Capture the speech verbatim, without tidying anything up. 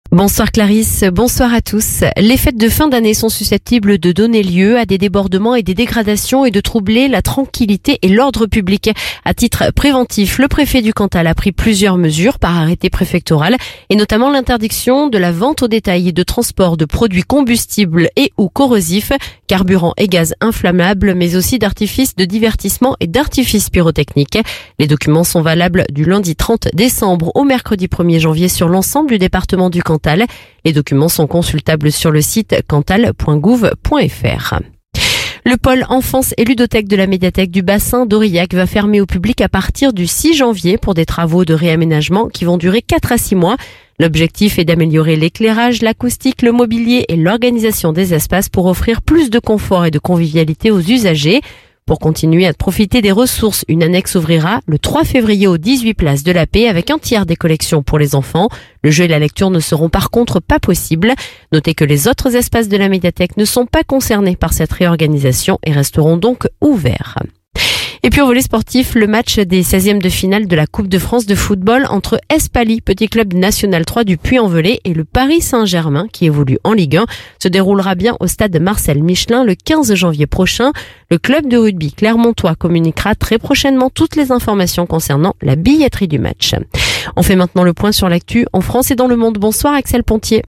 Bonsoir Clarisse, bonsoir à tous. Les fêtes de fin d'année sont susceptibles de donner lieu à des débordements et des dégradations et de troubler la tranquillité et l'ordre public. À titre préventif, le préfet du Cantal a pris plusieurs mesures par arrêté préfectoral et notamment l'interdiction de la vente au détail et de transport de produits combustibles et ou corrosifs, carburant et gaz inflammables, mais aussi d'artifices de divertissement et d'artifices pyrotechniques. Les documents sont valables du lundi trente décembre au mercredi premier janvier sur l'ensemble du département du Cantal. Les documents sont consultables sur le site cantal point gouv point f r. Le pôle enfance et ludothèque de la médiathèque du bassin d'Aurillac va fermer au public à partir du six janvier pour des travaux de réaménagement qui vont durer quatre à six mois. L'objectif est d'améliorer l'éclairage, l'acoustique, le mobilier et l'organisation des espaces pour offrir plus de confort et de convivialité aux usagers. Pour continuer à profiter des ressources, une annexe ouvrira le trois février aux dix-huit places de la Paix avec un tiers des collections pour les enfants. Le jeu et la lecture ne seront par contre pas possibles. Notez que les autres espaces de la médiathèque ne sont pas concernés par cette réorganisation et resteront donc ouverts. Et puis au volet sportif, le match des seizièmes de finale de la Coupe de France de football entre Espali, petit club national trois du Puy-en-Velay, et le Paris Saint-Germain, qui évolue en Ligue un, se déroulera bien au stade Marcel Michelin le quinze janvier prochain. Le club de rugby clermontois communiquera très prochainement toutes les informations concernant la billetterie du match. On fait maintenant le point sur l'actu en France et dans le monde. Bonsoir Axel Pontier.